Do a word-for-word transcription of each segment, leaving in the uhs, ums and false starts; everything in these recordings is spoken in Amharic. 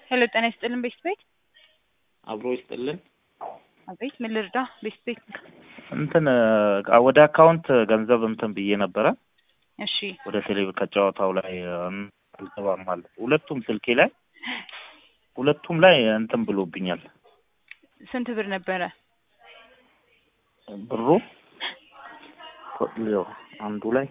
ሄሎ ጤና ይስጥልን ቤስት ቤት አብሮ ይስጥልን። አቤት ምን ልርዳ? ቤስት ቤት እንትን ወደ አካውንት ገንዘብ እንትን ብዬ ነበረ። እሺ ወደ ቴሌብር ከጨዋታው ላይ አልገባም ማለት ሁለቱም ስልኬ ላይ ሁለቱም ላይ እንትን ብሎብኛል። ስንት ብር ነበረ ብሩ? ኮሊዮ አንዱ ላይ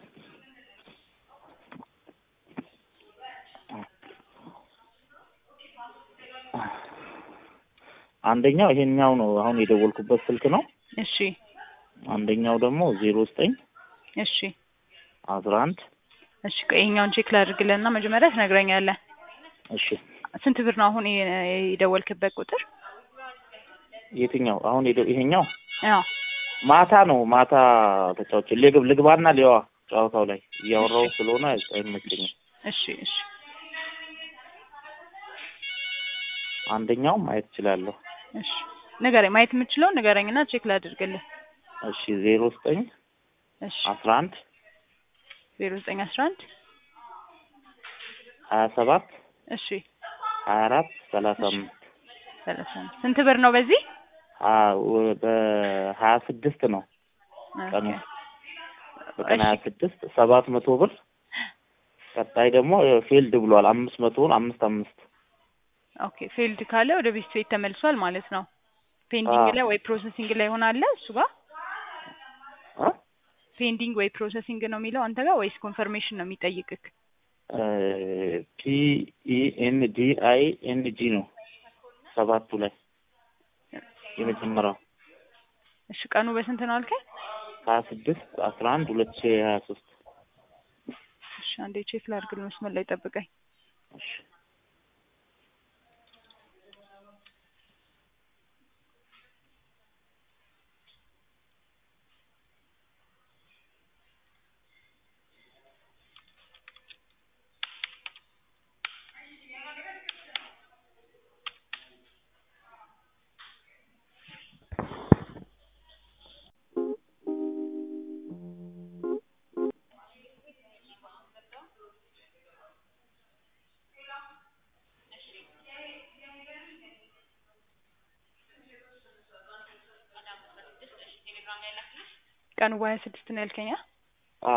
አንደኛው ይሄኛው ነው አሁን የደወልኩበት ስልክ ነው። እሺ አንደኛው ደግሞ ዜሮ ዘጠኝ እሺ አስራ አንድ እሺ ከይሄኛውን ቼክ ላድርግልህና መጀመሪያ ትነግረኛለህ። እሺ ስንት ብር ነው አሁን የደወልክበት ቁጥር? የትኛው አሁን ይሄኛው? አዎ ማታ ነው ማታ ተጫውቼ ልግብ ልግባና ሊዋ ጨዋታው ላይ እያወራው ስለሆነ አይመቸኝም። እሺ እሺ አንደኛው ማየት እችላለሁ። እሺ ንገረኝ፣ ማየት የምችለው ንገረኝና ቼክ ላድርግልህ። እሺ ዜሮ ዘጠኝ እሺ አስራ አንድ ዜሮ ዘጠኝ አስራ አንድ ሀያ ሰባት እሺ ሀያ አራት ሰላሳ አምስት ሰላሳ አምስት ስንት ብር ነው በዚህ? አዎ በሀያ ስድስት ነው ቀኑ። በቀን ሀያ ስድስት ሰባት መቶ ብር። ቀጣይ ደግሞ ፊልድ ብሏል አምስት መቶውን አምስት አምስት ኦኬ ፊልድ ካለ ወደ ቤት ቤት ተመልሷል ማለት ነው። ፔንዲንግ ላይ ወይ ፕሮሰሲንግ ላይ ሆናል እሱ ጋር አ ፔንዲንግ ወይ ፕሮሰሲንግ ነው የሚለው አንተ ጋር ወይስ ኮንፈርሜሽን ነው የሚጠይቅክ? ፒ ኢ ኤን ዲ አይ ኤን ጂ ነው ሰባቱ ላይ የመጀመሪያው። እሺ ቀኑ በስንት ነው አልከኝ? ሀያ ስድስት አስራ አንድ ሁለት ሺህ ሀያ ሶስት እሺ አንዴ ቼክ ላድርግልህ፣ መስመር ላይ ጠብቀኝ። እሺ ቀኑ በሀያ ስድስት ነው ያልከኝ? አ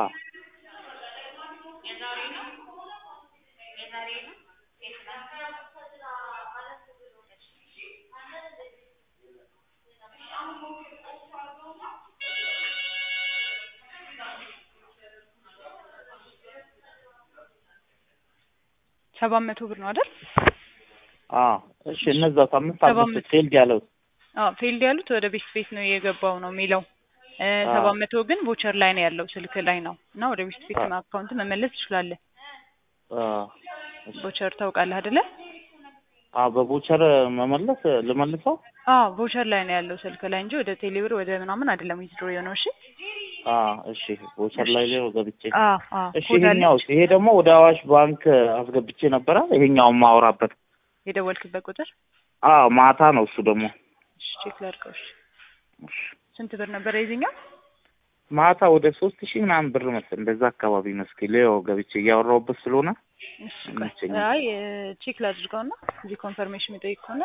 ሰባት መቶ ብር ነው አይደል? አ እሺ እነዛ አምስት አምስት ፊልድ ያለው አዎ ፊልድ ያሉት ወደ ቤት ቤት ነው የገባው ነው የሚለው። ሰባት መቶ ግን ቮቸር ላይ ነው ያለው ስልክ ላይ ነው እና ወደ ቤት ቤት አካውንት መመለስ ትችላለህ። አ ቮቸር ታውቃለህ አይደለ? አዎ በቮቸር መመለስ ልመልሰው? አዎ ቮቸር ላይ ነው ያለው ስልክ ላይ እንጂ ወደ ቴሌብር ወደ ምናምን አይደለም ዊዝድሮ የሆነው። እሺ አ እሺ ቮቸር ላይ ነው ገብቼ። አዎ አዎ እሺ ይሄኛው ይሄ ደግሞ ወደ አዋሽ ባንክ አስገብቼ ነበር። ይሄኛው ማውራበት የደወልክበት ቁጥር? አዎ ማታ ነው እሱ ደግሞ። እሺ ቼክ ላድርገው። እሺ ስንት ብር ነበር የዚህኛው? ማታ ወደ ሶስት ሺህ ምናምን ብር መሰለኝ እንደዛ አካባቢ መስኪ ሌው ገብቼ እያወራሁበት ስለሆነ። እሺ አይ ቼክ ላድርገውና እዚህ ኮንፈርሜሽን የሚጠይቅ ከሆነ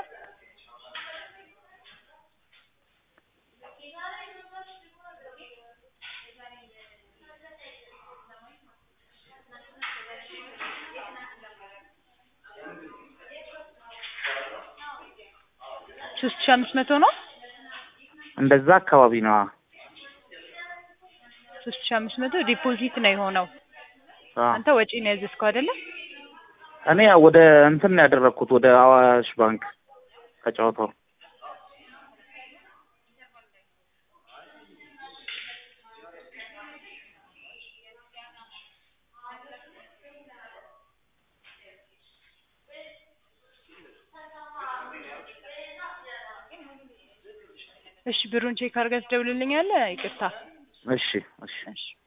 ሶስት ሺህ አምስት መቶ ነው እንደዛ አካባቢ ነው። ሶስት ሺህ አምስት መቶ ዲፖዚት ነው የሆነው። አንተ ወጪ ነው ያዘዝከው አይደለ? እኔ ወደ እንትን ነው ያደረኩት ወደ አዋሽ ባንክ ከጨዋታው። እሺ ብሩን ቼክ አድርገህ ትደውልልኛለህ? ይቅርታ። እሺ እሺ እሺ